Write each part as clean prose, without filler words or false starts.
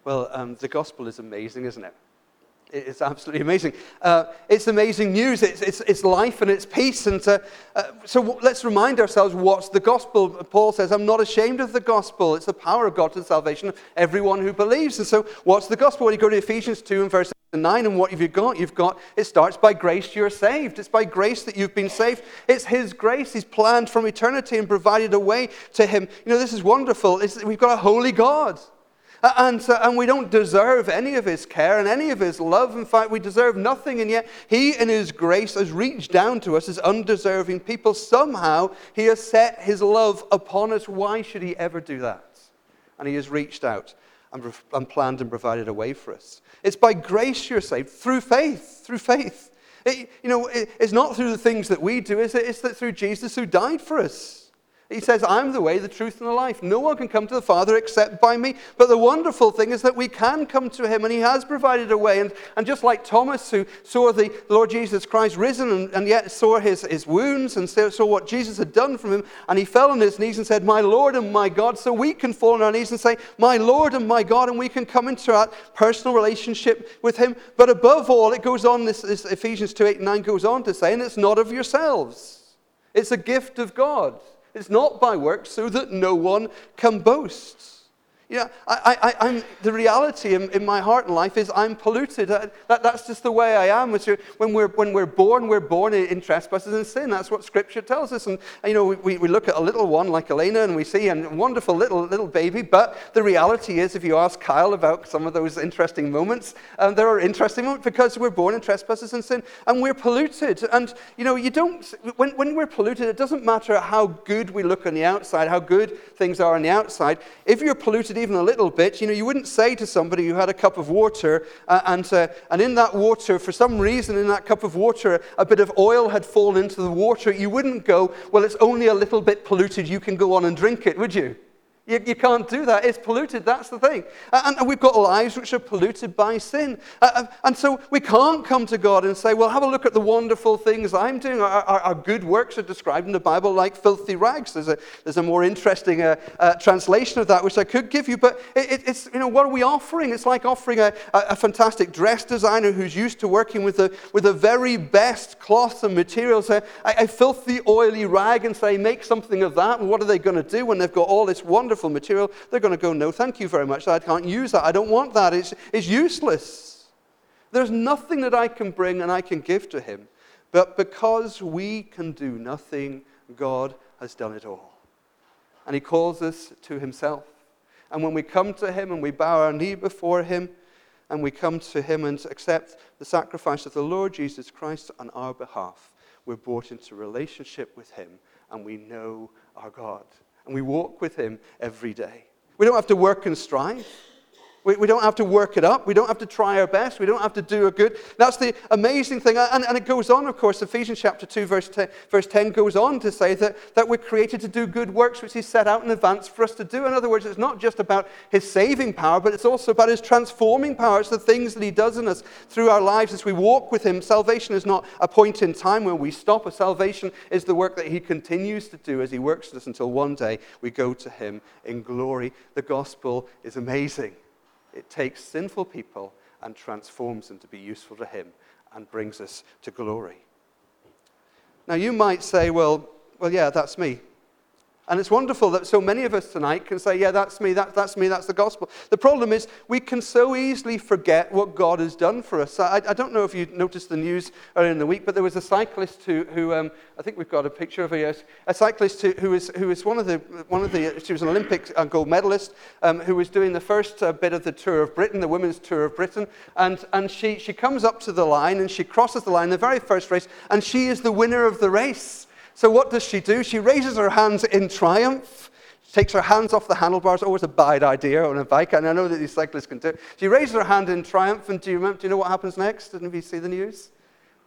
Well, the gospel is amazing, isn't it? It's absolutely amazing. It's amazing news. It's life and it's peace. And so let's remind ourselves what's the gospel. Paul says, I'm not ashamed of the gospel. It's the power of God to the salvation of everyone who believes. And so what's the gospel? When you go to Ephesians 2 and verse 9, and what have you got? It starts by grace you're saved. It's by grace that you've been saved. It's His grace. He's planned from eternity and provided a way to Him. You know, this is wonderful. We've got a holy God. And we don't deserve any of His care and any of His love. In fact, we deserve nothing, and yet He, in His grace, has reached down to us as undeserving people. Somehow, He has set His love upon us. Why should He ever do that? And He has reached out and planned and provided a way for us. It's by grace you're saved, through faith, through faith. It's not through the things that we do, is it? It's that through Jesus who died for us. He says, I'm the way, the truth, and the life. No one can come to the Father except by me. But the wonderful thing is that we can come to Him, and He has provided a way. And just like Thomas, who saw the Lord Jesus Christ risen, and yet saw his wounds, and saw what Jesus had done for him, and he fell on his knees and said, my Lord and my God. So we can fall on our knees and say, my Lord and my God, and we can come into that personal relationship with Him. But above all, it goes on, this Ephesians 2, 8, and 9 goes on to say, and it's not of yourselves. It's a gift of God. It's not by works, so that no one can boast. I'm the reality in my heart and life is I'm polluted. That's just the way I am. When we're born in trespasses and sin. That's what Scripture tells us. And we look at a little one like Elena, and we see a wonderful little baby. But the reality is, if you ask Kyle about some of those interesting moments, there are interesting moments because we're born in trespasses and sin, and we're polluted. And you don't. When we're polluted, it doesn't matter how good we look on the outside, how good things are on the outside. If you're polluted even a little bit, you wouldn't say to somebody who had a cup of water and in that water, for some reason in that cup of water, a bit of oil had fallen into the water. You wouldn't go, well, it's only a little bit polluted, you can go on and drink it, would you? You can't do that. It's polluted. That's the thing. And we've got lives which are polluted by sin. And so we can't come to God and say, well, have a look at the wonderful things I'm doing. Our good works are described in the Bible like filthy rags. There's a more interesting translation of that, which I could give you. But it's what are we offering? It's like offering a fantastic dress designer who's used to working with the very best cloths and materials, a filthy, oily rag, and say, make something of that. And what are they going to do when they've got all this wonderful material? They're going to go, no, thank you very much. I can't use that. I don't want that. It's useless. There's nothing that I can bring and I can give to Him. But because we can do nothing, God has done it all. And He calls us to Himself. And when we come to Him and we bow our knee before Him, and we come to Him and accept the sacrifice of the Lord Jesus Christ on our behalf, we're brought into relationship with Him, and we know our God. And we walk with Him every day. We don't have to work and strive. We don't have to work it up. We don't have to try our best. We don't have to do a good. That's the amazing thing. And it goes on, of course, Ephesians chapter 2, verse 10 goes on to say that we're created to do good works which He set out in advance for us to do. In other words, it's not just about His saving power, but it's also about His transforming power. It's the things that He does in us through our lives as we walk with Him. Salvation is not a point in time where we stop. A salvation is the work that He continues to do as He works with us until one day we go to Him in glory. The gospel is amazing. It takes sinful people and transforms them to be useful to Him and brings us to glory. Now you might say, well, yeah, that's me. And it's wonderful that so many of us tonight can say, yeah, that's me, that's me, that's the gospel. The problem is we can so easily forget what God has done for us. I don't know if you noticed the news earlier in the week, but there was a cyclist who I think we've got a picture of her, a cyclist who was she was an Olympic gold medalist who was doing the first bit of the Tour of Britain, the women's Tour of Britain, and she comes up to the line and she crosses the line, the very first race, and she is the winner of the race. So what does she do? She raises her hands in triumph. She takes her hands off the handlebars. Always a bad idea on a bike, and I know that these cyclists can do it. She raises her hand in triumph, and do you know what happens next? Didn't you see the news?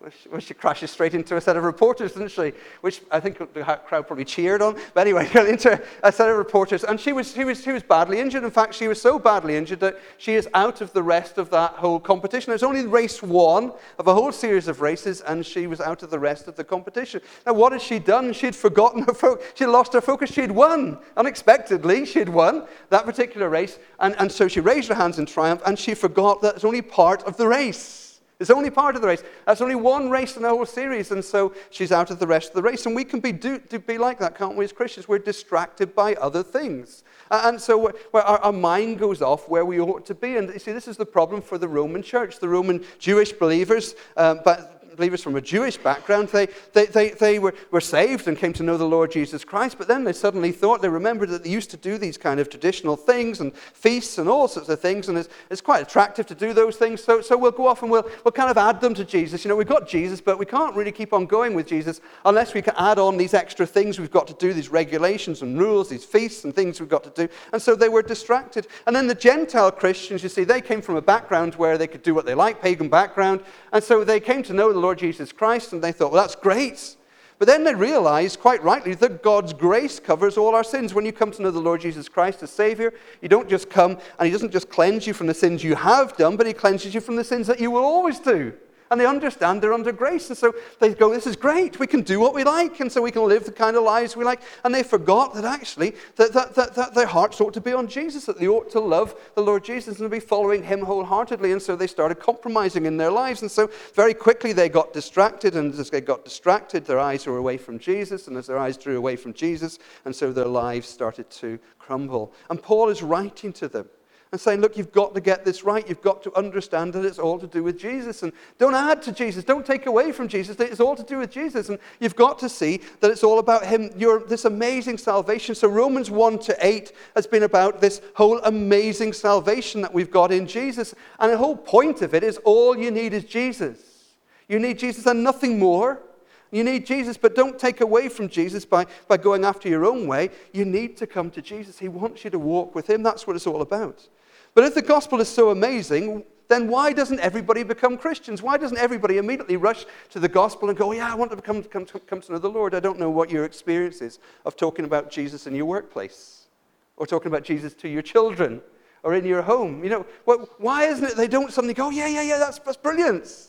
Well, she crashes straight into a set of reporters, doesn't she? Which I think the crowd probably cheered on. But anyway, got into a set of reporters, and she was badly injured. In fact, she was so badly injured that she is out of the rest of that whole competition. It was only race one of a whole series of races, and she was out of the rest of the competition. Now, what had she done? She had forgotten her focus. She had lost her focus. She had won. Unexpectedly, she had won that particular race, and so she raised her hands in triumph, and she forgot that it's only part of the race. It's only part of the race. That's only one race in the whole series, and so she's out of the rest of the race. And we can be like that, can't we, as Christians? We're distracted by other things. And so our mind goes off where we ought to be. And you see, this is the problem for the Roman church. The Roman Jewish believers, believers from a Jewish background, they were saved and came to know the Lord Jesus Christ, but then they remembered that they used to do these kind of traditional things and feasts and all sorts of things, and it's quite attractive to do those things, so we'll go off and we'll kind of add them to Jesus. We've got Jesus, but we can't really keep on going with Jesus unless we can add on these extra things we've got to do, these regulations and rules, these feasts and things we've got to do, and so they were distracted. And then the Gentile Christians, you see, they came from a background where they could do what they like, pagan background, and so they came to know the Lord Jesus Christ, and they thought, well, that's great. But then they realized, quite rightly, that God's grace covers all our sins. When you come to know the Lord Jesus Christ as Savior, you don't just come, and He doesn't just cleanse you from the sins you have done, but He cleanses you from the sins that you will always do. And they understand they're under grace. And so they go, this is great. We can do what we like. And so we can live the kind of lives we like. And they forgot that actually that their hearts ought to be on Jesus, that they ought to love the Lord Jesus and be following Him wholeheartedly. And so they started compromising in their lives. And so very quickly they got distracted. And as they got distracted, their eyes were away from Jesus. And as their eyes drew away from Jesus, and so their lives started to crumble. And Paul is writing to them and saying, look, you've got to get this right. You've got to understand that it's all to do with Jesus. And don't add to Jesus. Don't take away from Jesus. It's all to do with Jesus. And you've got to see that it's all about Him. This amazing salvation. So Romans 1-8 has been about this whole amazing salvation that we've got in Jesus. And the whole point of it is all you need is Jesus. You need Jesus and nothing more. You need Jesus, but don't take away from Jesus by going after your own way. You need to come to Jesus. He wants you to walk with Him. That's what it's all about. But if the gospel is so amazing, then why doesn't everybody become Christians? Why doesn't everybody immediately rush to the gospel and go, yeah, I want to come to know the Lord? I don't know what your experience is of talking about Jesus in your workplace, or talking about Jesus to your children, or in your home. Why isn't it they don't suddenly go, yeah, that's brilliant?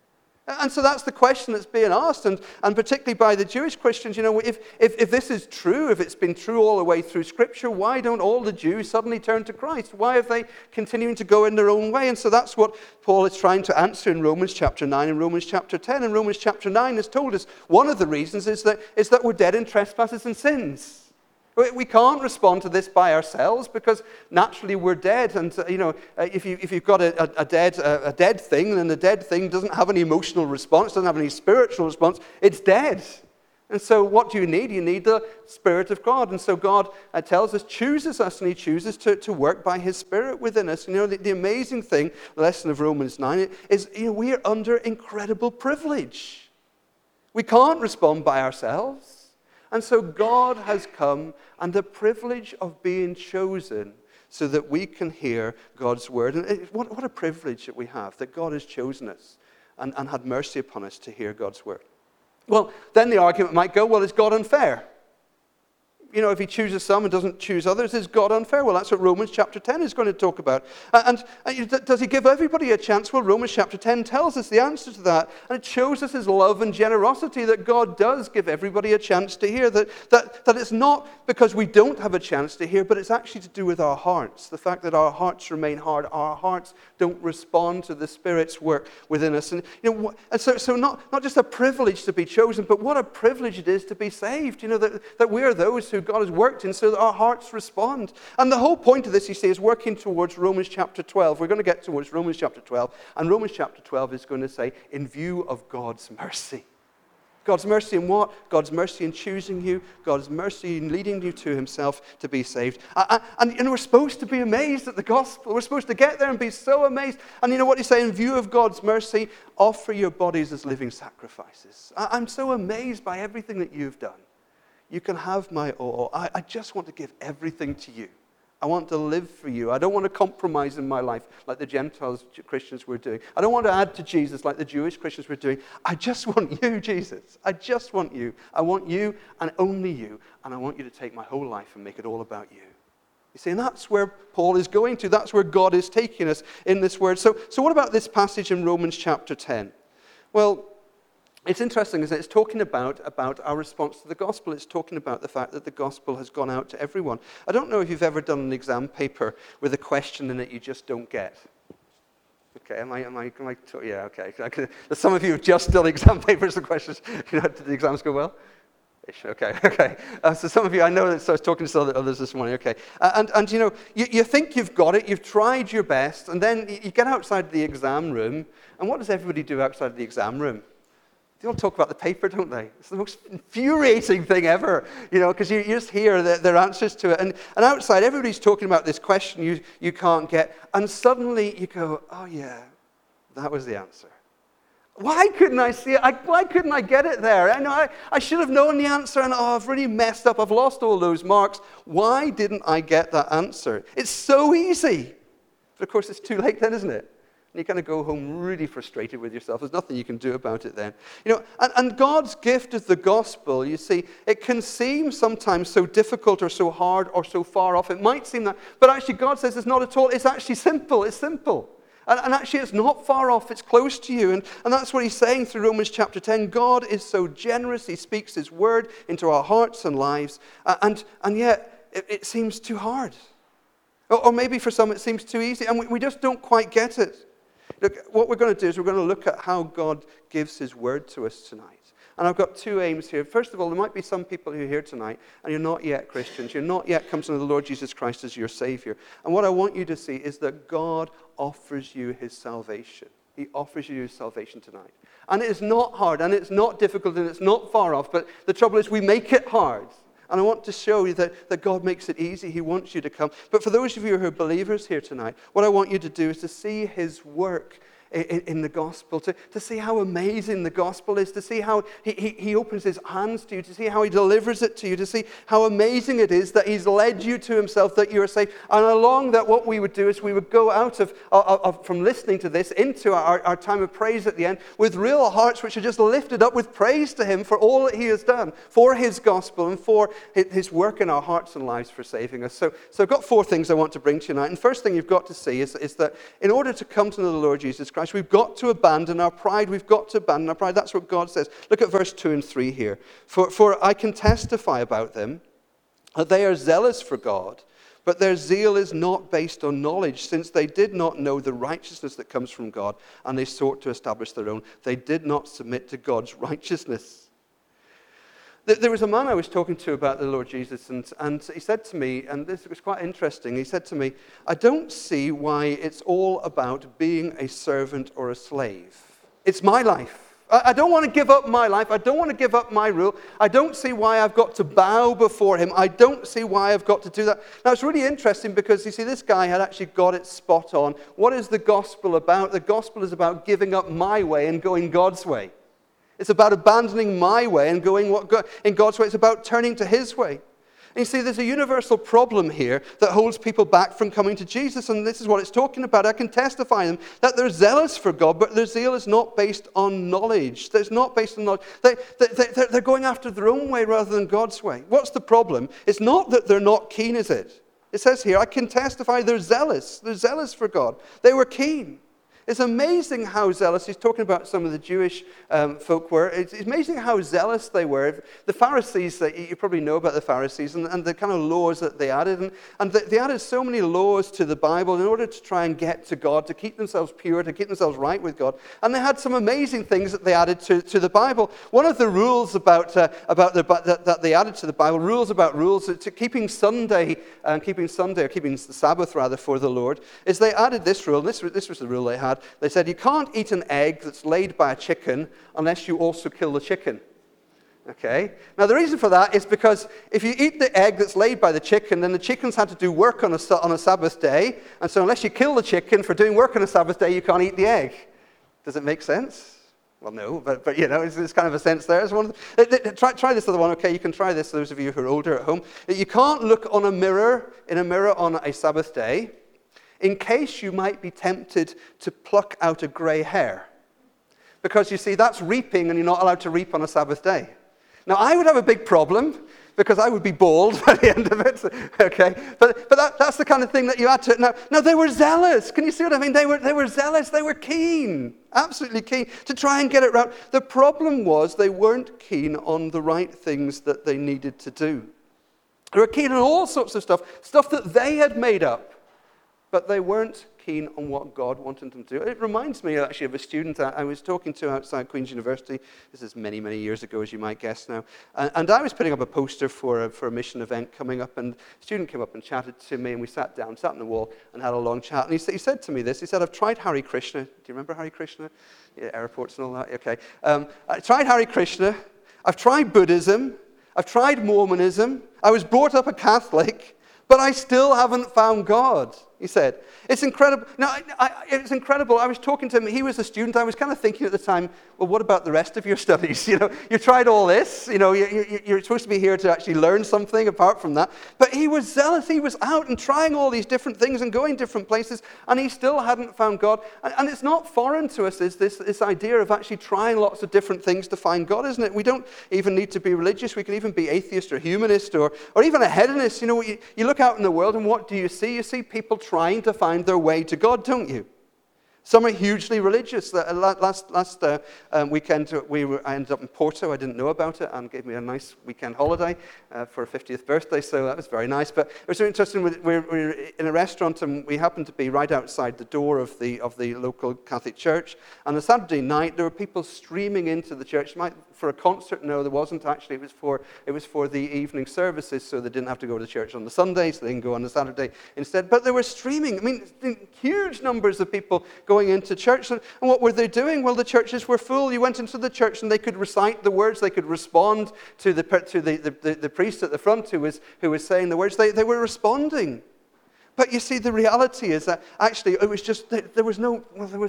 And so that's the question that's being asked, and particularly by the Jewish Christians. If this is true, if it's been true all the way through Scripture, why don't all the Jews suddenly turn to Christ? Why are they continuing to go in their own way? And so that's what Paul is trying to answer in Romans chapter 9 and Romans chapter 10. And Romans chapter 9 has told us one of the reasons is that we're dead in trespasses and sins. We can't respond to this by ourselves because naturally we're dead. And if you've got a dead thing, then the dead thing doesn't have any emotional response, doesn't have any spiritual response. It's dead. And so what do you need? You need the Spirit of God. And so God tells us, chooses us, and He chooses to work by His Spirit within us. The amazing thing, the lesson of Romans 9, is we are under incredible privilege. We can't respond by ourselves. And so God has come, and the privilege of being chosen so that we can hear God's word. And what a privilege that we have, that God has chosen us and had mercy upon us to hear God's word. Well, then the argument might go, well, is God unfair? If He chooses some and doesn't choose others, is God unfair? Well, that's what Romans chapter 10 is going to talk about. And does He give everybody a chance? Well, Romans chapter 10 tells us the answer to that. And it shows us His love and generosity, that God does give everybody a chance to hear. That it's not because we don't have a chance to hear, but it's actually to do with our hearts. The fact that our hearts remain hard. Our hearts don't respond to the Spirit's work within us. And so not just a privilege to be chosen, but what a privilege it is to be saved. That we are those who God has worked in so that our hearts respond. And the whole point of this, you see, is working towards Romans chapter 12. We're going to get towards Romans chapter 12. And Romans chapter 12 is going to say, in view of God's mercy. God's mercy in what? God's mercy in choosing you. God's mercy in leading you to Himself to be saved. And we're supposed to be amazed at the gospel. We're supposed to get there and be so amazed. And you know what He's saying? In view of God's mercy, offer your bodies as living sacrifices. I'm so amazed by everything that you've done. You can have my all. I just want to give everything to you. I want to live for you. I don't want to compromise in my life like the Gentiles Christians were doing. I don't want to add to Jesus like the Jewish Christians were doing. I just want you, Jesus. I just want you. I want you and only you. And I want you to take my whole life and make it all about you. You see, and that's where Paul is going to. That's where God is taking us in this word. So what about this passage in Romans chapter 10? Well, it's interesting, isn't it? It's talking about our response to the gospel. It's talking about the fact that the gospel has gone out to everyone. I don't know if you've ever done an exam paper with a question in it you just don't get. Okay, yeah, okay. Some of you have just done exam papers and questions. Did the exams go well? Okay. So some of you, I know that, so I was talking to some others this morning, okay. And you think you've got it, you've tried your best, and then you get outside the exam room, and what does everybody do outside the exam room? They all talk about the paper, don't they? It's the most infuriating thing ever, because you just hear their answers to it. And outside, everybody's talking about this question you can't get. And suddenly you go, oh yeah, that was the answer. Why couldn't I see it? Why couldn't I get it there? I know I should have known the answer, and I've really messed up. I've lost all those marks. Why didn't I get that answer? It's so easy. But of course, it's too late then, isn't it? And you kind of go home really frustrated with yourself. There's nothing you can do about it then. And God's gift of the gospel, you see, it can seem sometimes so difficult or so hard or so far off. It might seem that, but actually God says it's not at all. It's actually simple. It's simple. And actually it's not far off. It's close to you. And that's what he's saying through Romans chapter 10. God is so generous. He speaks his word into our hearts and lives. And yet it seems too hard. Or maybe for some it seems too easy. And we just don't quite get it. Look, what we're going to do is we're going to look at how God gives his word to us tonight. And I've got two aims here. First of all, there might be some people who are here tonight and you're not yet Christians. You're not yet come to know the Lord Jesus Christ as your Savior. And what I want you to see is that God offers you his salvation. He offers you his salvation tonight. And it is not hard, and it's not difficult, and it's not far off. But the trouble is we make it hard. And I want to show you that God makes it easy. He wants you to come. But for those of you who are believers here tonight, what I want you to do is to see his work in the gospel, to see how amazing the gospel is, to see how he opens his hands to you, to see how he delivers it to you, to see how amazing it is that he's led you to himself, that you are saved. And along that, what we would do is we would go out from listening to this into our time of praise at the end with real hearts which are just lifted up with praise to him for all that he has done, for his gospel and for his work in our hearts and lives for saving us. So I've got four things I want to bring to you tonight. And first thing you've got to see is that in order to come to know the Lord Jesus Christ, we've got to abandon our pride. We've got to abandon our pride. That's what God says. Look at verse 2 and 3 here. For I can testify about them that they are zealous for God, but their zeal is not based on knowledge, since they did not know the righteousness that comes from God, and they sought to establish their own. They did not submit to God's righteousness. There was a man I was talking to about the Lord Jesus, and he said to me, and this was quite interesting, he said to me, I don't see why it's all about being a servant or a slave. It's my life. I don't want to give up my life. I don't want to give up my rule. I don't see why I've got to bow before him. I don't see why I've got to do that. Now, it's really interesting because, you see, this guy had actually got it spot on. What is the gospel about? The gospel is about giving up my way and going God's way. It's about abandoning my way and going in God's way. It's about turning to his way. And you see, there's a universal problem here that holds people back from coming to Jesus, and this is what it's talking about. I can testify them that they're zealous for God, but their zeal is not based on knowledge. It's not based on knowledge. They're going after their own way rather than God's way. What's the problem? It's not that they're not keen, is it? It says here, I can testify they're zealous. They're zealous for God. They were keen. It's amazing how zealous, he's talking about some of the Jewish folk were. It's amazing how zealous they were. The Pharisees, you probably know about the Pharisees and the kind of laws that they added. And they added so many laws to the Bible in order to try and get to God, to keep themselves pure, to keep themselves right with God. And they had some amazing things that they added to the Bible. One of the rules that they added to the Bible, rules to keeping Sunday, or keeping the Sabbath rather for the Lord, is they added this rule. This was the rule they had. They said, you can't eat an egg that's laid by a chicken unless you also kill the chicken. Okay? Now, the reason for that is because if you eat the egg that's laid by the chicken, then the chickens had to do work on a Sabbath day. And so unless you kill the chicken for doing work on a Sabbath day, you can't eat the egg. Does it make sense? Well, no, but it's kind of a sense there. It's one of try this other one, okay? You can try this, those of you who are older at home. You can't look in a mirror on a Sabbath day in case you might be tempted to pluck out a grey hair. Because you see, that's reaping, and you're not allowed to reap on a Sabbath day. Now, I would have a big problem, because I would be bald by the end of it, okay? But that's the kind of thing that you had to... Now, they were zealous. Can you see what I mean? They were zealous. They were keen, absolutely keen, to try and get it right. The problem was they weren't keen on the right things that they needed to do. They were keen on all sorts of stuff that they had made up, but they weren't keen on what God wanted them to do. It reminds me actually of a student I was talking to outside Queen's University. This is many, many years ago, as you might guess now. And I was putting up a poster for a mission event coming up, and a student came up and chatted to me, and we sat on the wall and had a long chat. And he said to me this, he said, I've tried Hare Krishna. Do you remember Hare Krishna? Yeah, airports and all that, okay. I tried Hare Krishna. I've tried Buddhism. I've tried Mormonism. I was brought up a Catholic, but I still haven't found God, he said. It's incredible. Now, it's incredible. I was talking to him. He was a student. I was kind of thinking at the time, well, what about the rest of your studies? You tried all this. You're supposed to be here to actually learn something apart from that. But he was zealous. He was out and trying all these different things and going different places, and he still hadn't found God. And it's not foreign to us, is this idea of actually trying lots of different things to find God, isn't it? We don't even need to be religious. We can even be atheist or humanist or even a hedonist. You look out in the world, and what do you see? You see people trying to find their way to God, don't you? Some are hugely religious. Last weekend, I ended up in Porto. I didn't know about it, and gave me a nice weekend holiday for a 50th birthday, so that was very nice. But it was really interesting. We were in a restaurant, and we happened to be right outside the door of the local Catholic church. And on Saturday night, there were people streaming into the church. For a concert? No, there wasn't actually. It was for the evening services, so they didn't have to go to church on the Sunday, so they can go on the Saturday instead. But they were streaming. I mean, huge numbers of people going into church. And what were they doing? Well, the churches were full. You went into the church, and they could recite the words. They could respond to the priest at the front who was saying the words. They were responding. But you see, the reality is that actually it was just there was no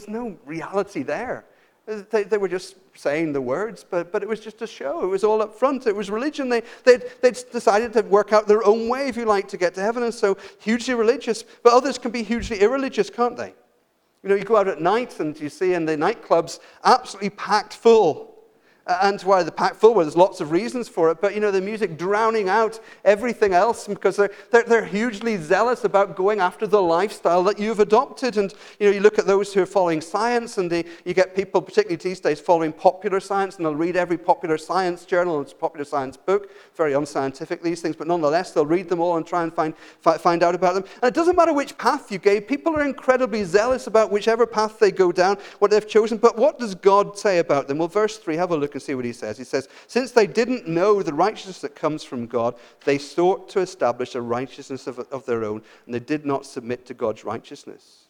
reality there. They were just saying the words, but it was just a show. It was all up front. It was religion. They'd decided to work out their own way, if you like, to get to heaven, and so hugely religious. But others can be hugely irreligious, can't they? You go out at night and you see in the nightclubs absolutely packed full. And why they're packed full? Well, there's lots of reasons for it, but the music drowning out everything else because they're hugely zealous about going after the lifestyle that you've adopted. And you look at those who are following science, and you get people, particularly these days, following popular science, and they'll read every popular science journal and popular science book. Very unscientific, these things, but nonetheless, they'll read them all and try and find out about them. And it doesn't matter which path you go. People are incredibly zealous about whichever path they go down, what they've chosen. But what does God say about them? Well, verse 3, have a look and see what he says. He says, since they didn't know the righteousness that comes from God, they sought to establish a righteousness of their own, and they did not submit to God's righteousness.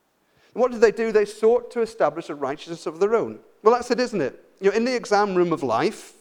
And what did they do? They sought to establish a righteousness of their own. Well, that's it, isn't it? In the exam room of life,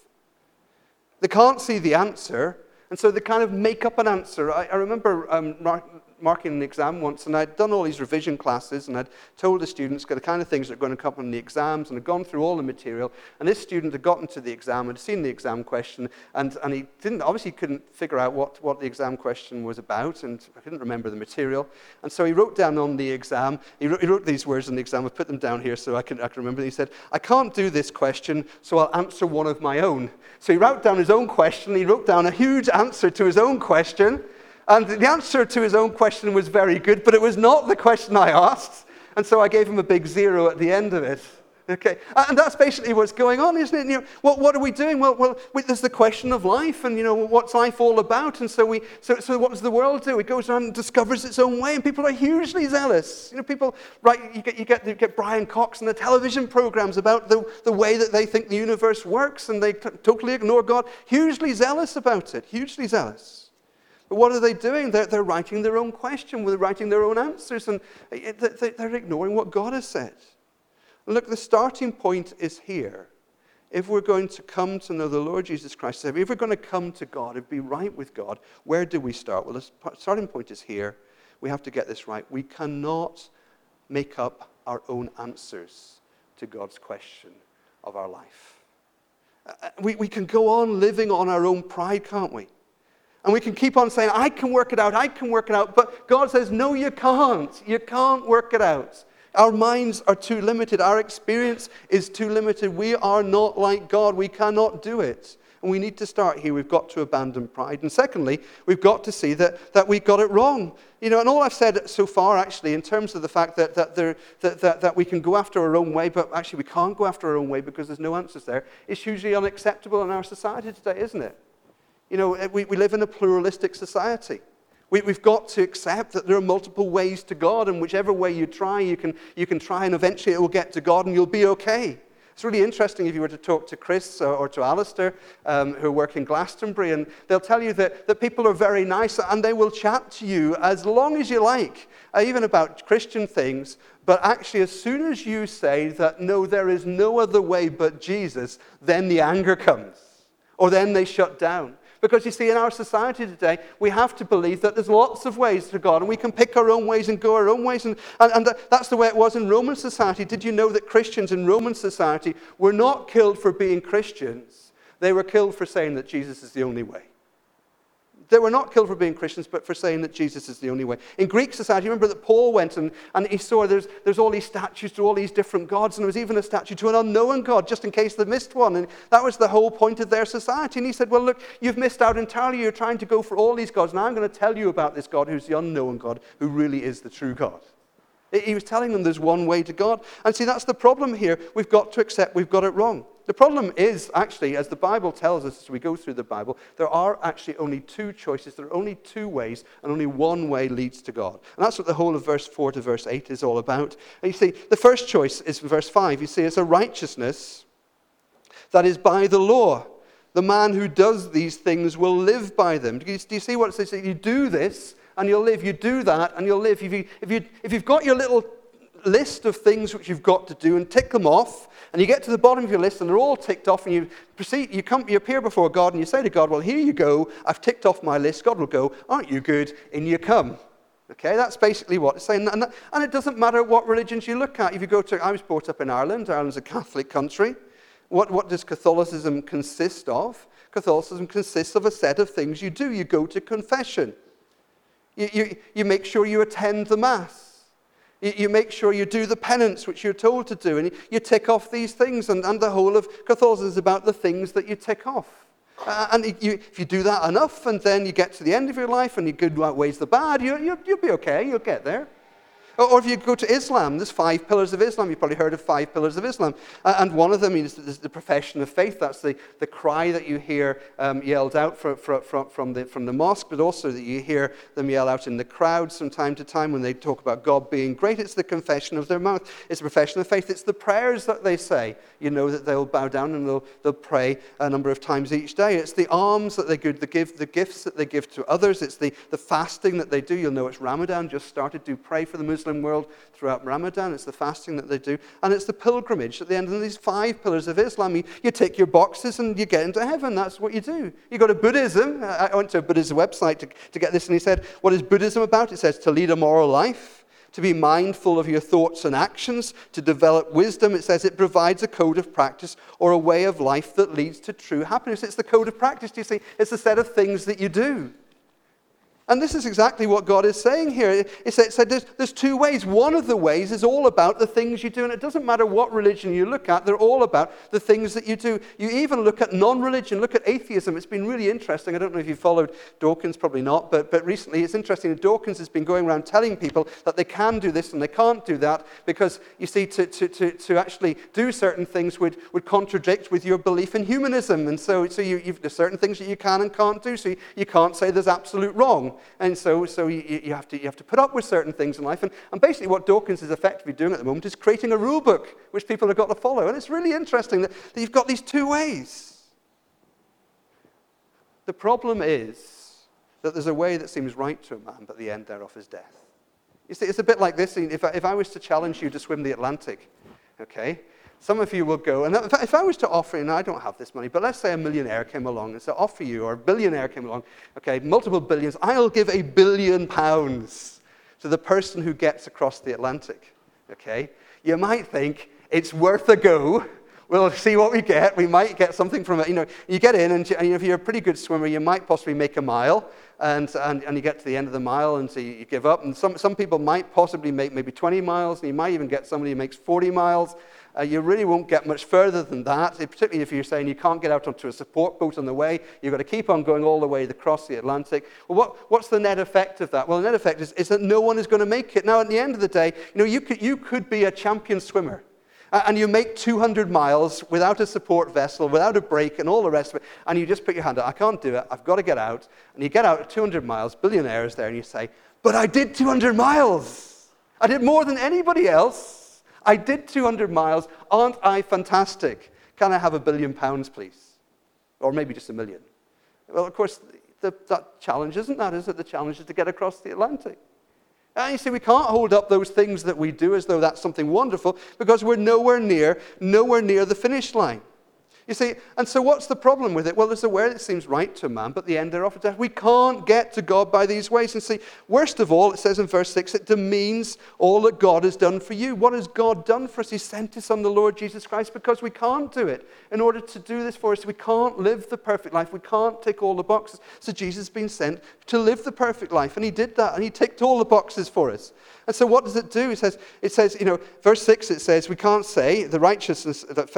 they can't see the answer, and so they kind of make up an answer. I remember marking an exam once, and I'd done all these revision classes, and I'd told the students the kind of things that are going to come in the exams, and I'd gone through all the material, and this student had gotten to the exam, had seen the exam question, and he couldn't figure out what the exam question was about, and I couldn't remember the material, and so he wrote down on the exam, he wrote these words in the exam. I've put them down here so I can remember. He said, I can't do this question, so I'll answer one of my own. So he wrote down his own question, he wrote down a huge answer to his own question. And the answer to his own question was very good, but it was not the question I asked. And so I gave him a big 0 at the end of it. Okay, and that's basically what's going on, isn't it? What are we doing? Well, there's the question of life, and what's life all about? And so what does the world do? It goes around and discovers its own way, and people are hugely zealous. People, right? You get Brian Cox and the television programs about the way that they think the universe works, and they totally ignore God. Hugely zealous about it. Hugely zealous. But what are they doing? They're writing their own question. They're writing their own answers, and they're ignoring what God has said. Look, the starting point is here. If we're going to come to know the Lord Jesus Christ, if we're going to come to God and be right with God, where do we start? Well, the starting point is here. We have to get this right. We cannot make up our own answers to God's question. of our life. We can go on living on our own pride, can't we? And we can keep on saying, I can work it out, I can work it out. But God says, no, you can't. You can't work it out. Our minds are too limited. Our experience is too limited. We are not like God. We cannot do it. And we need to start here. We've got to abandon pride. And secondly, we've got to see that we got it wrong. You know, and all I've said so far, actually, in terms of the fact that we can go after our own way, but actually we can't go after our own way because there's no answers there, it's hugely unacceptable in our society today, isn't it? You know, we live in a pluralistic society. We've got to accept that there are multiple ways to God, and whichever way you try, you can try, and eventually it will get to God, and you'll be okay. It's really interesting if you were to talk to Chris or to Alistair, who work in Glastonbury, and they'll tell you that people are very nice, and they will chat to you as long as you like, even about Christian things. But actually, as soon as you say that, no, there is no other way but Jesus, then the anger comes, or then they shut down. Because you see, in our society today, we have to believe that there's lots of ways to God, and we can pick our own ways and go our own ways. And that's the way it was in Roman society. Did you know that Christians in Roman society were not killed for being Christians? They were killed for saying that Jesus is the only way. They were not killed for being Christians, but for saying that Jesus is the only way. In Greek society, remember that Paul went and he saw there's all these statues to all these different gods, and there was even a statue to an unknown God, just in case they missed one. And that was the whole point of their society. And he said, well, look, you've missed out entirely. You're trying to go for all these gods. Now I'm going to tell you about this God who's the unknown God, who really is the true God. He was telling them there's one way to God. And see, that's the problem here. We've got to accept we've got it wrong. The problem is, actually, as the Bible tells us as we go through the Bible, there are actually only two choices. There are only two ways, and only one way leads to God. And that's what the whole of verse 4 to verse 8 is all about. And you see, the first choice is verse 5. You see, it's a righteousness that is by the law. The man who does these things will live by them. Do you see what it says? You do this, and you'll live. You do that, and you'll live. If you've got your little list of things which you've got to do and tick them off, and you get to the bottom of your list and they're all ticked off, and you appear before God and you say to God, well, here you go, I've ticked off my list. God will go, aren't you good? In you come. Okay, that's basically what it's saying. And it doesn't matter what religions you look at. If you go to, I was brought up in Ireland. Ireland's a Catholic country. What does Catholicism consist of? Catholicism consists of a set of things you do. You go to confession. You make sure you attend the Mass. You make sure you do the penance which you're told to do, and you tick off these things, and the whole of Catholicism is about the things that you tick off. If you do that enough, and then you get to the end of your life, and you good outweighs the bad, you'll be okay, you'll get there. Or if you go to Islam, there's 5 pillars of Islam. You've probably heard of 5 pillars of Islam. And one of them is the profession of faith. That's the cry that you hear yelled out from the mosque, but also that you hear them yell out in the crowds from time to time when they talk about God being great. It's the confession of their mouth. It's the profession of faith. It's the prayers that they say. You know that they'll bow down and they'll pray a number of times each day. It's the alms that they give, the gifts that they give to others. It's the fasting that they do. You'll know it's Ramadan just started. Do pray for the Muslim world throughout Ramadan. It's the fasting that they do, and it's the pilgrimage at the end of these 5 pillars of Islam. You tick your boxes and you get into heaven. That's what you do. You go to Buddhism. I went to a Buddhism website to get this, and he said, what is Buddhism about? It says to lead a moral life, to be mindful of your thoughts and actions, to develop wisdom. It says it provides a code of practice or a way of life that leads to true happiness. It's the code of practice, do you see? It's a set of things that you do. And this is exactly what God is saying here. It said there's 2 ways. One of the ways is all about the things you do. And it doesn't matter what religion you look at. They're all about the things that you do. You even look at non-religion. Look at atheism. It's been really interesting. I don't know if you followed Dawkins, probably not. But recently it's interesting. Dawkins has been going around telling people that they can do this and they can't do that. Because, you see, to actually do certain things would contradict with your belief in humanism. And so there's certain things that you can and can't do. So you can't say there's absolute wrong. And so you have to put up with certain things in life. And basically what Dawkins is effectively doing at the moment is creating a rule book which people have got to follow. And it's really interesting that you've got these 2 ways. The problem is that there's a way that seems right to a man, but the end thereof is death. You see, it's a bit like this. If I was to challenge you to swim the Atlantic, okay, some of you will go, and if I was to offer you, and I don't have this money, but let's say a millionaire came along and said, offer you, or a billionaire came along, okay, multiple billions, I'll give £1 billion to the person who gets across the Atlantic, okay? You might think it's worth a go. We'll see what we get. We might get something from it. You get in, and if you're a pretty good swimmer, you might possibly make a mile, and you get to the end of the mile, and so you give up. And some people might possibly make maybe 20 miles, and you might even get somebody who makes 40 miles. You really won't get much further than that, particularly if you're saying you can't get out onto a support boat on the way. You've got to keep on going all the way across the Atlantic. Well, what's the net effect of that? Well, the net effect is that no one is going to make it. Now, at the end of the day, you could be a champion swimmer. And you make 200 miles without a support vessel, without a break, and all the rest of it, and you just put your hand out, I can't do it, I've got to get out. And you get out at 200 miles, billionaires there, and you say, but I did 200 miles. I did more than anybody else. I did 200 miles. Aren't I fantastic? Can I have £1 billion, please? Or maybe just 1 million. Well, of course, that challenge isn't that, is it? The challenge is to get across the Atlantic. And you see, we can't hold up those things that we do as though that's something wonderful because we're nowhere near the finish line. You see, and so what's the problem with it? Well, there's a way that seems right to man, but the end thereof is death. We can't get to God by these ways. And see, worst of all, it says in verse 6, it demeans all that God has done for you. What has God done for us? He sent his Son, the Lord Jesus Christ, because we can't do it. In order to do this for us, we can't live the perfect life. We can't tick all the boxes. So Jesus has been sent to live the perfect life, and he did that, and he ticked all the boxes for us. And so what does it do? It says, verse 6, it says, we can't say, the righteousness that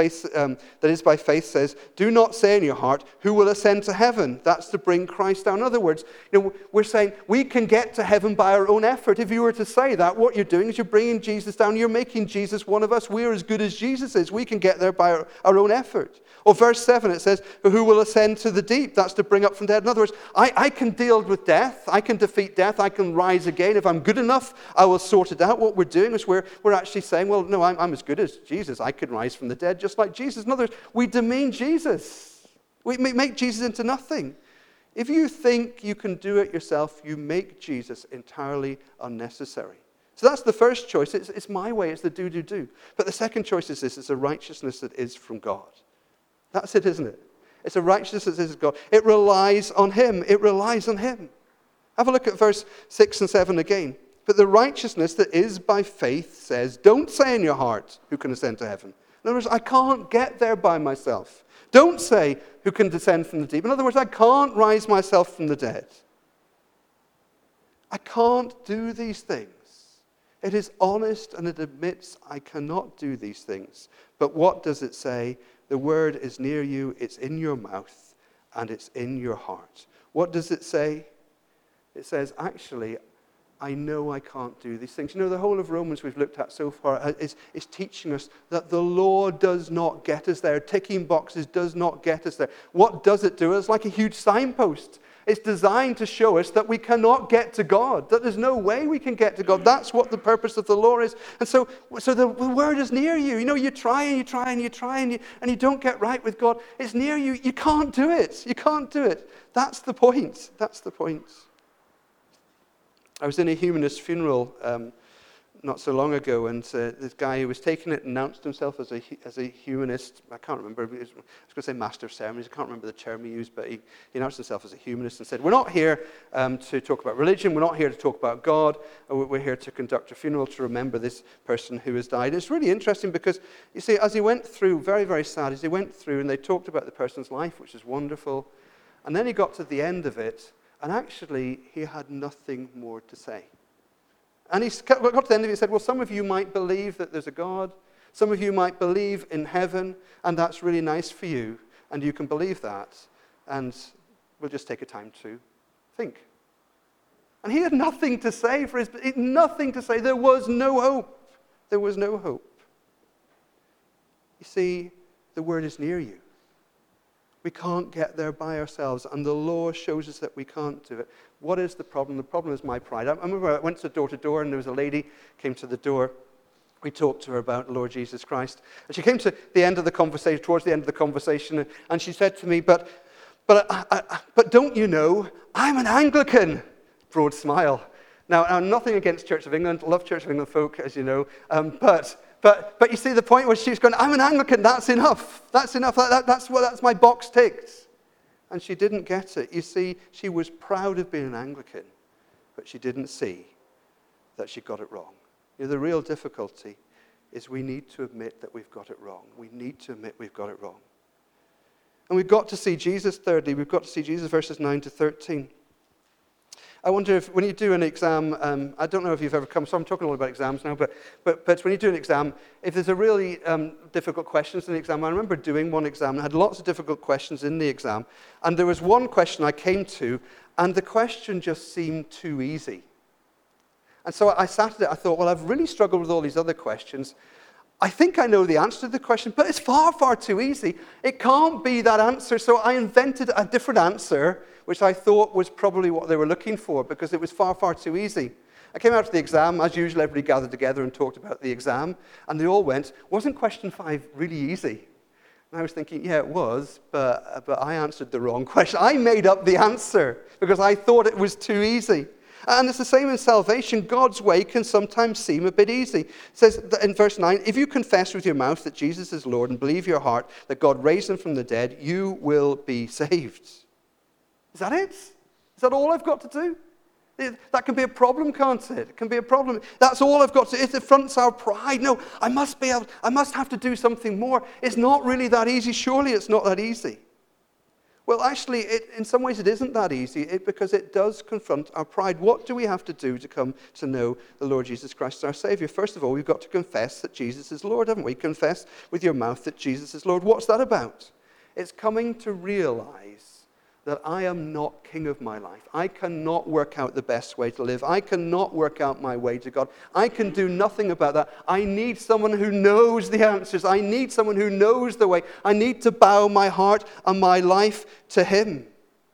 is by faith says, do not say in your heart, who will ascend to heaven? That's to bring Christ down. In other words, we're saying we can get to heaven by our own effort. If you were to say that, what you're doing is you're bringing Jesus down. You're making Jesus one of us. We're as good as Jesus is. We can get there by our own effort. Or verse 7, it says, who will ascend to the deep? That's to bring up from dead. In other words, I can deal with death. I can defeat death. I can rise again. If I'm good enough, I will sort it out. What we're doing is we're actually saying, well, no, I'm as good as Jesus. I can rise from the dead just like Jesus. In other words, we demean Jesus. We make Jesus into nothing. If you think you can do it yourself, you make Jesus entirely unnecessary. So that's the first choice. It's my way. It's the do. But the second choice is this. It's a righteousness that is from God. That's it, isn't it? It's a righteousness that is God. It relies on him. It relies on him. Have a look at verse 6 and 7 again. But the righteousness that is by faith says, don't say in your heart, who can ascend to heaven? In other words, I can't get there by myself. Don't say, who can descend from the deep? In other words, I can't rise myself from the dead. I can't do these things. It is honest and it admits I cannot do these things. But what does it say? The word is near you, it's in your mouth, and it's in your heart. What does it say? It says, actually, I know I can't do these things. The whole of Romans we've looked at so far is teaching us that the law does not get us there. Ticking boxes does not get us there. What does it do? It's like a huge signpost. It's designed to show us that we cannot get to God, that there's no way we can get to God. That's what the purpose of the law is. And so the word is near you. You try and you try and you try and you don't get right with God. It's near you. You can't do it. You can't do it. That's the point. That's the point. I was in a humanist funeral not so long ago, and this guy who was taking it announced himself as a humanist. I can't remember. I was going to say master of ceremonies. I can't remember the term he used, but he announced himself as a humanist and said, we're not here to talk about religion. We're not here to talk about God. We're here to conduct a funeral to remember this person who has died. And it's really interesting because, you see, as he went through, very, very sad, as he went through and they talked about the person's life, which is wonderful, and then he got to the end of it, and actually, he had nothing more to say. And he got to the end of it, he said, well, some of you might believe that there's a God. Some of you might believe in heaven, and that's really nice for you, and you can believe that, and we'll just take a time to think. And he had nothing to say nothing to say. There was no hope. There was no hope. You see, the word is near you. We can't get there by ourselves, and the law shows us that we can't do it. What is the problem? The problem is my pride. I remember I went to door, and there was a lady came to the door. We talked to her about the Lord Jesus Christ, and she came to the end of the conversation, towards the end of the conversation, and she said to me, but don't you know, I'm an Anglican. Broad smile. Now, I'm nothing against Church of England. I love Church of England folk, as you know, But you see, the point was she's going, I'm an Anglican, that's enough. That's enough. That's my box ticked. And she didn't get it. You see, she was proud of being an Anglican, but she didn't see that she got it wrong. The real difficulty is we need to admit that we've got it wrong. We need to admit we've got it wrong. And we've got to see Jesus, thirdly. We've got to see Jesus, verses 9 to 13. I wonder if, when you do an exam, I don't know if you've ever come, so I'm talking all about exams now, but when you do an exam, if there's a really difficult questions in the exam, I remember doing one exam, and I had lots of difficult questions in the exam, and there was one question I came to, and the question just seemed too easy. And so I sat at it, I thought, well, I've really struggled with all these other questions. I think I know the answer to the question, but it's far, far too easy. It can't be that answer. So I invented a different answer, which I thought was probably what they were looking for, because it was far, far too easy. I came out of the exam. As usual, everybody gathered together and talked about the exam, and they all went, wasn't question 5 really easy? And I was thinking, yeah, it was, but I answered the wrong question. I made up the answer because I thought it was too easy. And it's the same in salvation. God's way can sometimes seem a bit easy. It says in verse 9, if you confess with your mouth that Jesus is Lord and believe in your heart that God raised him from the dead, you will be saved. Is that it? Is that all I've got to do? That can be a problem, can't it? It can be a problem. That's all I've got to do. It affronts our pride. No, I must have to do something more. It's not really that easy. Surely it's not that easy. Well, actually, in some ways it isn't that easy because it does confront our pride. What do we have to do to come to know the Lord Jesus Christ as our Savior? First of all, we've got to confess that Jesus is Lord, haven't we? Confess with your mouth that Jesus is Lord. What's that about? It's coming to realize that I am not king of my life. I cannot work out the best way to live. I cannot work out my way to God. I can do nothing about that. I need someone who knows the answers. I need someone who knows the way. I need to bow my heart and my life to him.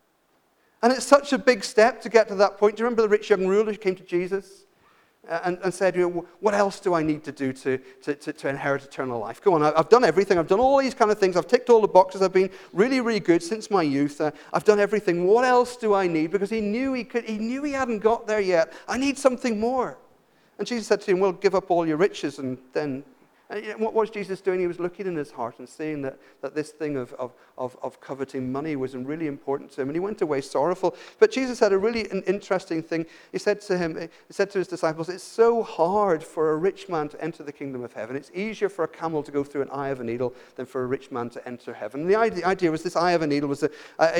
And it's such a big step to get to that point. Do you remember the rich young ruler who came to Jesus and said, what else do I need to do to inherit eternal life? Go on, I've done everything. I've done all these kind of things. I've ticked all the boxes. I've been really, really good since my youth. I've done everything. What else do I need? Because he knew he hadn't got there yet. I need something more. And Jesus said to him, well, give up all your riches and then... And what was Jesus doing? He was looking in his heart and seeing that this thing of coveting money was really important to him. And he went away sorrowful. But Jesus had a really interesting thing. He said to his disciples, it's so hard for a rich man to enter the kingdom of heaven. It's easier for a camel to go through an eye of a needle than for a rich man to enter heaven. And the idea was this eye of a needle was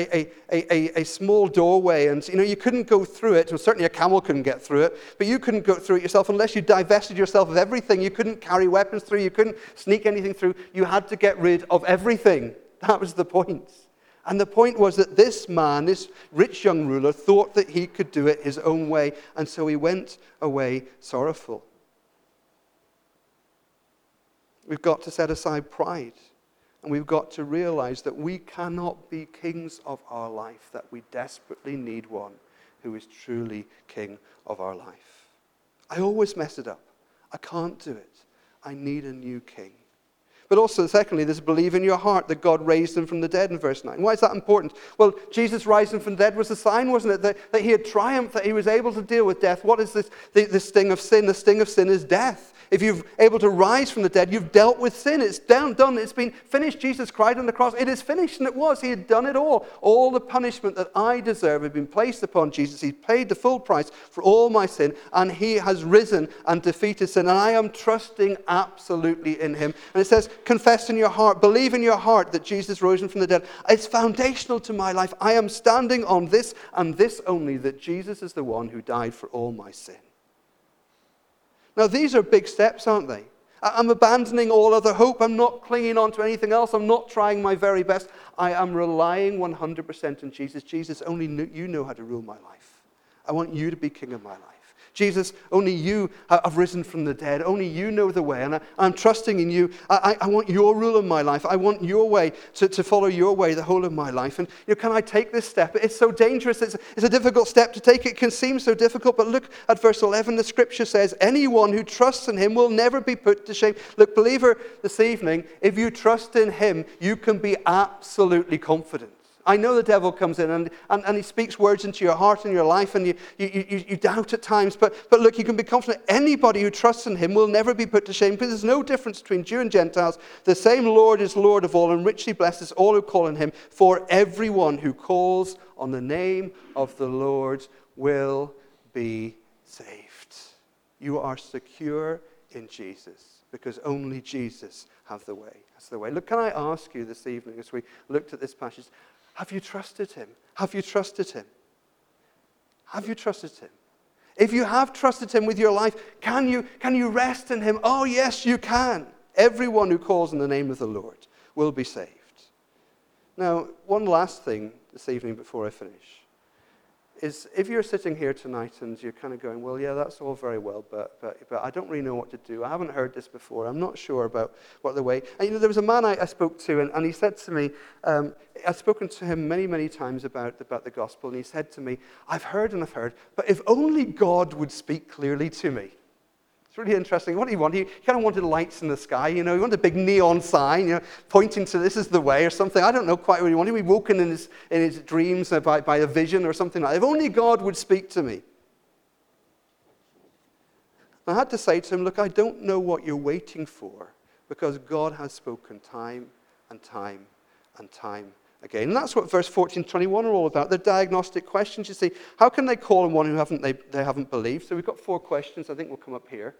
a small doorway. And you couldn't go through it. Well, certainly a camel couldn't get through it. But you couldn't go through it yourself unless you divested yourself of everything. You couldn't carry weapons through. You couldn't sneak anything through. You had to get rid of everything. That was the point. And the point was that this man, this rich young ruler, thought that he could do it his own way. And so he went away sorrowful. We've got to set aside pride. And we've got to realize that we cannot be kings of our life, that we desperately need one who is truly king of our life. I always mess it up. I can't do it. I need a new king. But also, secondly, there's believe in your heart that God raised him from the dead in verse 9. Why is that important? Well, Jesus rising from the dead was a sign, wasn't it? That he had triumphed, that he was able to deal with death. What is this? The sting of sin. The sting of sin is death. If you're able to rise from the dead, you've dealt with sin. It's done. It's been finished. Jesus cried on the cross. It is finished, and it was. He had done it all. All the punishment that I deserve had been placed upon Jesus. He paid the full price for all my sin, and he has risen and defeated sin. And I am trusting absolutely in him. And it says, confess in your heart, believe in your heart that Jesus rose from the dead. It's foundational to my life. I am standing on this and this only, that Jesus is the one who died for all my sin. Now, these are big steps, aren't they? I'm abandoning all other hope. I'm not clinging on to anything else. I'm not trying my very best. I am relying 100% on Jesus. Jesus, only you know how to rule my life. I want you to be king of my life. Jesus, only you have risen from the dead. Only you know the way. And I'm trusting in you. I want your rule in my life. I want your way to follow your way the whole of my life. And can I take this step? It's so dangerous. It's a difficult step to take. It can seem so difficult. But look at verse 11. The scripture says, anyone who trusts in him will never be put to shame. Look, believer, this evening, if you trust in him, you can be absolutely confident. I know the devil comes in and he speaks words into your heart and your life, and you doubt at times. But look, you can be confident anybody who trusts in him will never be put to shame, because there's no difference between Jew and Gentiles. The same Lord is Lord of all and richly blesses all who call on him. For everyone who calls on the name of the Lord will be saved. You are secure in Jesus. because only Jesus has the way. That's the way. Look, can I ask you this evening, as we looked at this passage, have you trusted him? Have you trusted him? Have you trusted him? If you have trusted him with your life, can you rest in him? Oh, yes, you can. Everyone who calls on the name of the Lord will be saved. Now, one last thing this evening before I finish is if you're sitting here tonight and you're kind of going, well, yeah, that's all very well, but I don't really know what to do. I haven't heard this before. I'm not sure about what the way. And there was a man I spoke to, and he said to me, I've spoken to him many, many times about the gospel, and he said to me, I've heard, but if only God would speak clearly to me. It's really interesting. What do you want? He kind of wanted lights in the sky, He wanted a big neon sign, pointing to this is the way or something. I don't know quite what he wanted. He was woken in his dreams by a vision or something like that. If only God would speak to me. I had to say to him, look, I don't know what you're waiting for, because God has spoken time and time and time again. And that's what verse 14 to 21 are all about. They're diagnostic questions. You see, how can they call on one who they haven't believed? So we've got 4 questions. I think we'll come up here.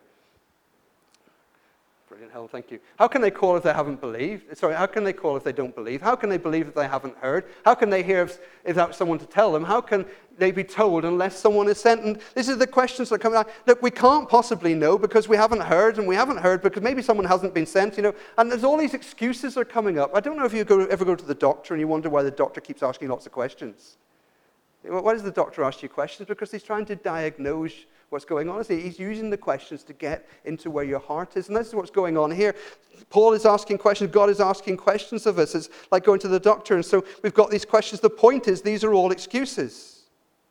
Brilliant, Helen, thank you. How can they call if they haven't believed? Sorry, how can they call if they don't believe? How can they believe if they haven't heard? How can they hear if without someone to tell them? How can they be told unless someone is sent? And these are the questions that come out. Look, we can't possibly know because we haven't heard, and we haven't heard because maybe someone hasn't been sent, And there's all these excuses that are coming up. I don't know if you ever go to the doctor and you wonder why the doctor keeps asking lots of questions. Why does the doctor ask you questions? Because he's trying to diagnose what's going on. He's using the questions to get into where your heart is. And this is what's going on here. Paul is asking questions. God is asking questions of us. It's like going to the doctor. And so we've got these questions. The point is, these are all excuses.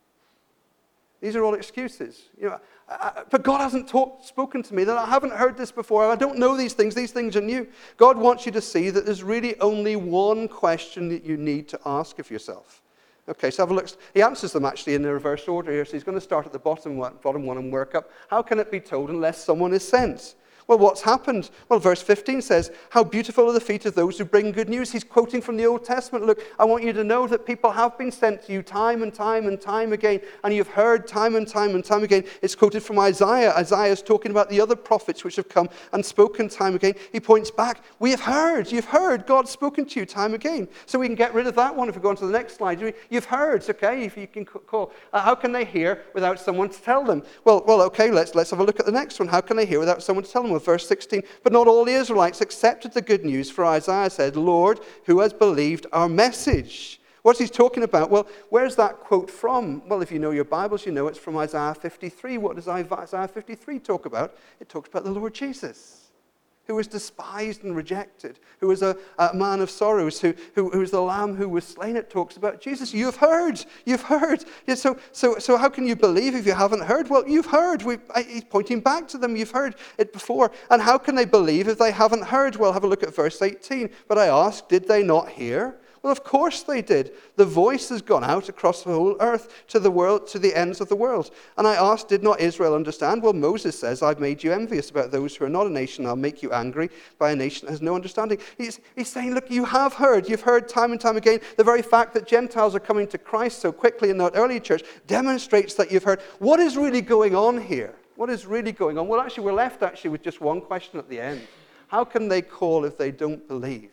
These are all excuses. But God hasn't spoken to me. That I haven't heard this before. I don't know these things. These things are new. God wants you to see that there's really only one question that you need to ask of yourself. Okay, so have a look. He answers them actually in the reverse order here. So he's going to start at the bottom one and work up. How can it be told unless someone is sent? Well, what's happened? Well, verse 15 says, how beautiful are the feet of those who bring good news. He's quoting from the Old Testament. Look, I want you to know that people have been sent to you time and time and time again, and you've heard time and time and time again. It's quoted from Isaiah. Isaiah is talking about the other prophets which have come and spoken time again. He points back. We have heard. You've heard. God's spoken to you time again. So we can get rid of that one if we go on to the next slide. You've heard. Okay, if you can call. How can they hear without someone to tell them? Well, okay, let's have a look at the next one. How can they hear without someone to tell them? Well, verse 16, but not all the Israelites accepted the good news, for Isaiah said, Lord, who has believed our message? What's he talking about? Well, where's that quote from? Well, if you know your Bibles, you know it's from Isaiah 53. What does Isaiah 53 talk about? It talks about the Lord Jesus, who was despised and rejected, who was a man of sorrows, who was the lamb who was slain. It talks about Jesus. You've heard. Yeah, so how can you believe if you haven't heard? Well, you've heard. He's pointing back to them. You've heard it before. And how can they believe if they haven't heard? Well, have a look at verse 18. But I ask, did they not hear? Well, of course they did. The voice has gone out across the whole earth to the world, to the ends of the world. And I asked, did not Israel understand? Well, Moses says, I've made you envious about those who are not a nation. I'll make you angry by a nation that has no understanding. He's saying, look, you have heard. You've heard time and time again. The very fact that Gentiles are coming to Christ so quickly in that early church demonstrates that you've heard. What is really going on here? What is really going on? Well, actually, we're left with just one question at the end. How can they call if they don't believe?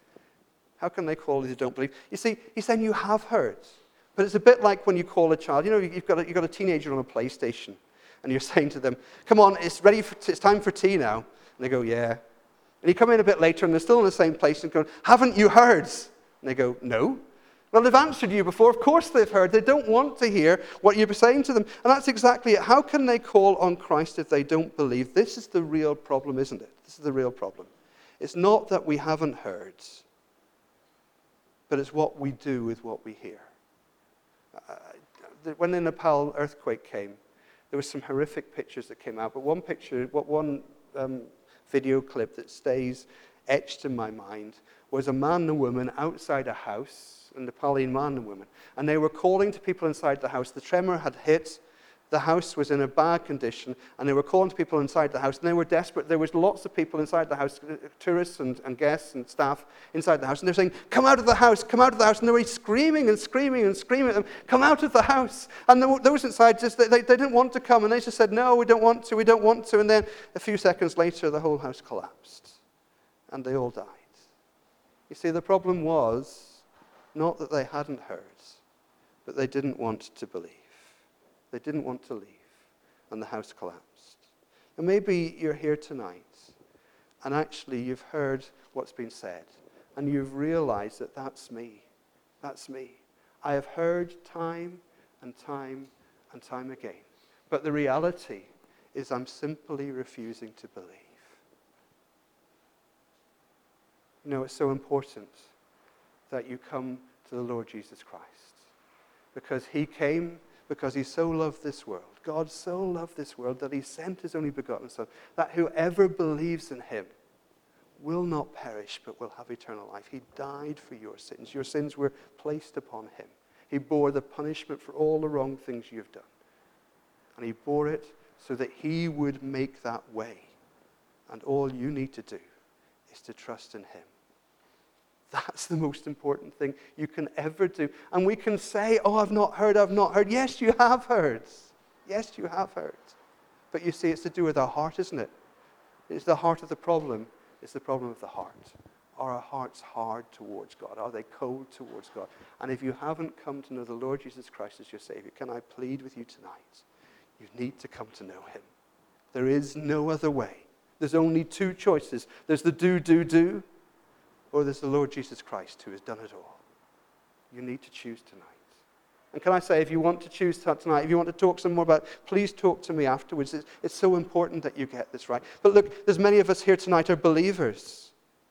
How can they call if they don't believe? You see, he's saying you have heard. But it's a bit like when you call a child. You've got a teenager on a PlayStation, and you're saying to them, come on, it's time for tea now. And they go, yeah. And you come in a bit later, and they're still in the same place, and go, haven't you heard? And they go, no. Well, they've answered you before. Of course they've heard. They don't want to hear what you're saying to them. And that's exactly it. How can they call on Christ if they don't believe? This is the real problem, isn't it? This is the real problem. It's not that we haven't heard, but it's what we do with what we hear. When the Nepal earthquake came, there were some horrific pictures that came out. But one video clip that stays etched in my mind was a man and a woman outside a house, a Nepali man and woman. And they were calling to people inside the house. The tremor had hit. The house was in a bad condition, and they were calling to people inside the house, and they were desperate. There was lots of people inside the house, tourists and guests and staff inside the house, and they're saying, come out of the house, come out of the house. And they were screaming and screaming and screaming at them, come out of the house. And those inside, they didn't want to come, and they just said, no, we don't want to, we don't want to. And then a few seconds later, the whole house collapsed, and they all died. You see, the problem was not that they hadn't heard, but they didn't want to believe. They didn't want to leave, and the house collapsed. And maybe you're here tonight, and actually you've heard what's been said, and you've realized that that's me. That's me. I have heard time and time and time again. But the reality is I'm simply refusing to believe. You know, it's so important that you come to the Lord Jesus Christ, because he came because he so loved this world. God so loved this world that he sent his only begotten Son, that whoever believes in him will not perish but will have eternal life. He died for your sins. Your sins were placed upon him. He bore the punishment for all the wrong things you've done. And he bore it so that he would make that way. And all you need to do is to trust in him. That's the most important thing you can ever do. And we can say, oh, I've not heard, I've not heard. Yes, you have heard. Yes, you have heard. But you see, it's to do with our heart, isn't it? It's the heart of the problem. It's the problem of the heart. Are our hearts hard towards God? Are they cold towards God? And if you haven't come to know the Lord Jesus Christ as your Savior, can I plead with you tonight? You need to come to know him. There is no other way. There's only two choices. There's the do, or there's the Lord Jesus Christ who has done it all. You need to choose tonight. And can I say, if you want to choose tonight, if you want to talk some more about it, please talk to me afterwards. It's so important that you get this right. But look, there's many of us here tonight are believers.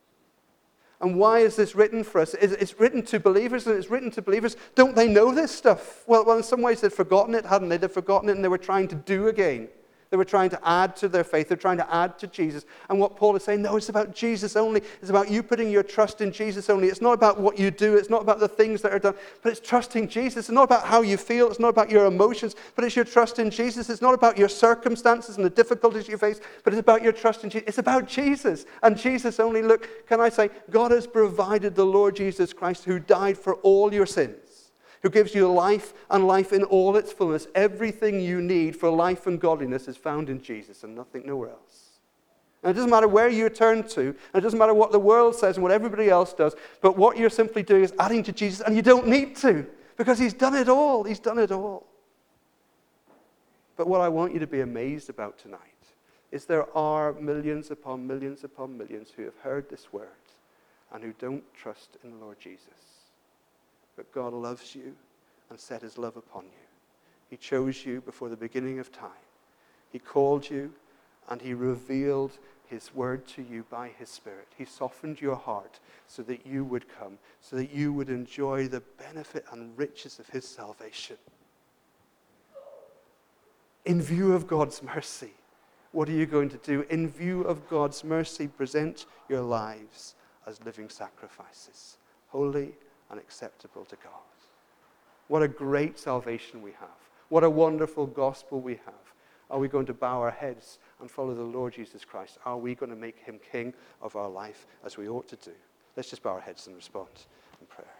And why is this written for us? It's written to believers, and it's written to believers. Don't they know this stuff? Well, in some ways they'd forgotten it, hadn't they? They'd forgotten it, and they were trying to do again. They were trying to add to their faith. They're trying to add to Jesus. And what Paul is saying, no, it's about Jesus only. It's about you putting your trust in Jesus only. It's not about what you do. It's not about the things that are done. But it's trusting Jesus. It's not about how you feel. It's not about your emotions. But it's your trust in Jesus. It's not about your circumstances and the difficulties you face. But it's about your trust in Jesus. It's about Jesus. And Jesus only. Look, can I say, God has provided the Lord Jesus Christ who died for all your sins, who gives you life and life in all its fullness. Everything you need for life and godliness is found in Jesus and nothing, nowhere else. And it doesn't matter where you turn to, and it doesn't matter what the world says and what everybody else does, but what you're simply doing is adding to Jesus, and you don't need to, because he's done it all. He's done it all. But what I want you to be amazed about tonight is there are millions upon millions upon millions who have heard this word and who don't trust in the Lord Jesus. But God loves you and set his love upon you. He chose you before the beginning of time. He called you and he revealed his word to you by his Spirit. He softened your heart so that you would come, so that you would enjoy the benefit and riches of his salvation. In view of God's mercy, what are you going to do? In view of God's mercy, present your lives as living sacrifices, holy and acceptable to God. What a great salvation we have. What a wonderful gospel we have. Are we going to bow our heads and follow the Lord Jesus Christ? Are we going to make him king of our life as we ought to do? Let's just bow our heads and respond in prayer.